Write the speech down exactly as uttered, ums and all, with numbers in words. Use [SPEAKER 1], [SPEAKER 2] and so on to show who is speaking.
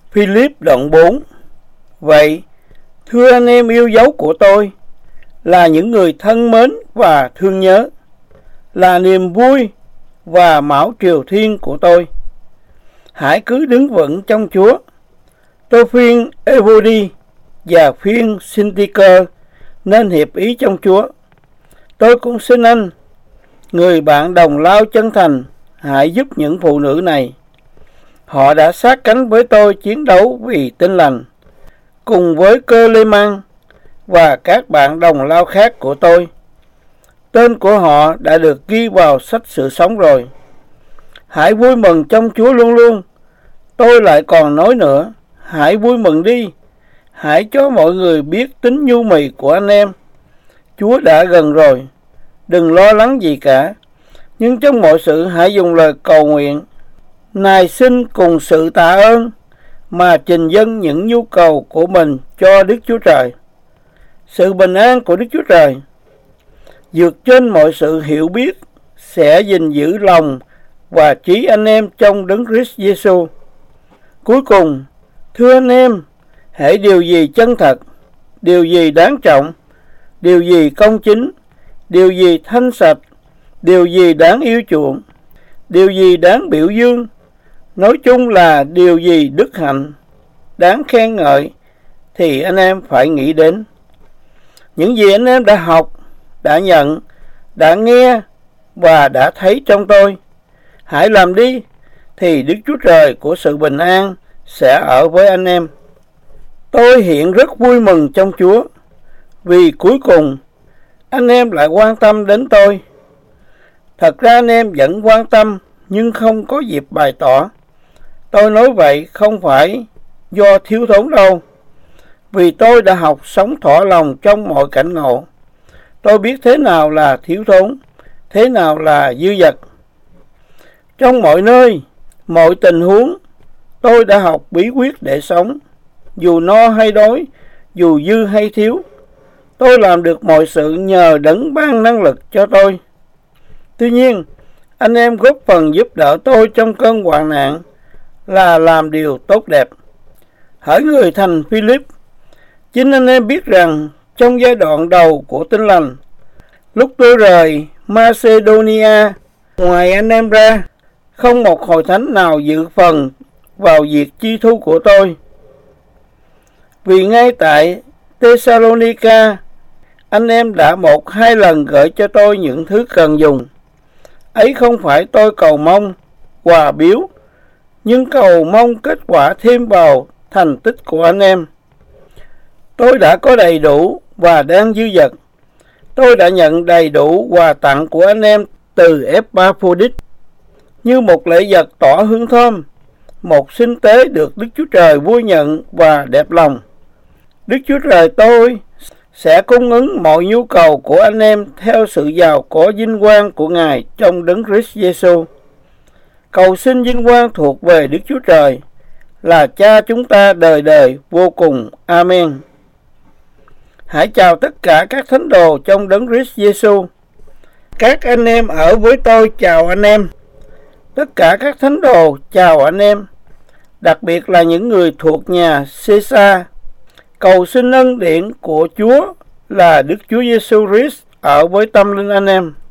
[SPEAKER 1] Philip đoạn bốn. Vậy, thưa anh em yêu dấu của tôi, là những người thân mến và thương nhớ, là niềm vui và mão triều thiên của tôi, hãy cứ đứng vững trong Chúa. Tôi khuyên Evody và khuyên Syntyche nên hiệp ý trong Chúa. Tôi cũng xin anh, người bạn đồng lao chân thành, hãy giúp những phụ nữ này. Họ đã sát cánh với tôi chiến đấu vì Tin Lành, cùng với Cơ Lê Mang và các bạn đồng lao khác của tôi. Tên của họ đã được ghi vào sách sự sống rồi. Hãy vui mừng trong Chúa luôn luôn. Tôi lại còn nói nữa, hãy vui mừng đi. Hãy cho mọi người biết tính nhu mì của anh em. Chúa đã gần rồi, đừng lo lắng gì cả. Nhưng trong mọi sự hãy dùng lời cầu nguyện, nài xin cùng sự tạ ơn mà trình dâng những nhu cầu của mình cho Đức Chúa Trời. Sự bình an của Đức Chúa Trời, vượt trên mọi sự hiểu biết, sẽ gìn giữ lòng và trí anh em trong Đấng Christ Giêsu. Cuối cùng, thưa anh em, hễ điều gì chân thật, điều gì đáng trọng, điều gì công chính, điều gì thanh sạch, điều gì đáng yêu chuộng, điều gì đáng biểu dương, nói chung là điều gì đức hạnh, đáng khen ngợi, thì anh em phải nghĩ đến. Những gì anh em đã học, đã nhận, đã nghe và đã thấy trong tôi, hãy làm đi, thì Đức Chúa Trời của sự bình an sẽ ở với anh em. Tôi hiện rất vui mừng trong Chúa, vì cuối cùng anh em lại quan tâm đến tôi. Thật ra anh em vẫn quan tâm, nhưng không có dịp bày tỏ. Tôi nói vậy không phải do thiếu thốn đâu, vì tôi đã học sống thỏa lòng trong mọi cảnh ngộ. Tôi biết thế nào là thiếu thốn, thế nào là dư dật. Trong mọi nơi, mọi tình huống, tôi đã học bí quyết để sống, dù no hay đói, dù dư hay thiếu. Tôi làm được mọi sự nhờ Đấng ban năng lực cho tôi. Tuy nhiên, anh em góp phần giúp đỡ tôi trong cơn hoạn nạn là làm điều tốt đẹp. Hỡi người thành Philip, chính anh em biết rằng trong giai đoạn đầu của Tin Lành, lúc tôi rời Macedonia, ngoài anh em ra, không một hội thánh nào dự phần vào việc chi thu của tôi. Vì ngay tại Thessalonica, anh em đã một hai lần gửi cho tôi những thứ cần dùng. Ấy không phải tôi cầu mong quà biếu, nhưng cầu mong kết quả thêm vào thành tích của anh em. Tôi đã có đầy đủ và đang dư dật. Tôi đã nhận đầy đủ quà tặng của anh em từ Epaphroditus như một lễ vật tỏ hương thơm, một sinh tế được Đức Chúa Trời vui nhận và đẹp lòng. Đức Chúa Trời tôi sẽ cung ứng mọi nhu cầu của anh em theo sự giàu có vinh quang của Ngài trong Đấng Christ Giêsu. Cầu xin vinh quang thuộc về Đức Chúa Trời, là Cha chúng ta đời đời vô cùng. Amen. Hãy chào tất cả các thánh đồ trong Đấng Christ Giêsu. Các anh em ở với tôi chào anh em. Tất cả các thánh đồ chào anh em, đặc biệt là những người thuộc nhà Caesar. Cầu xin ân điển của Chúa là Đức Chúa Giêsu Christ ở với tâm linh anh em.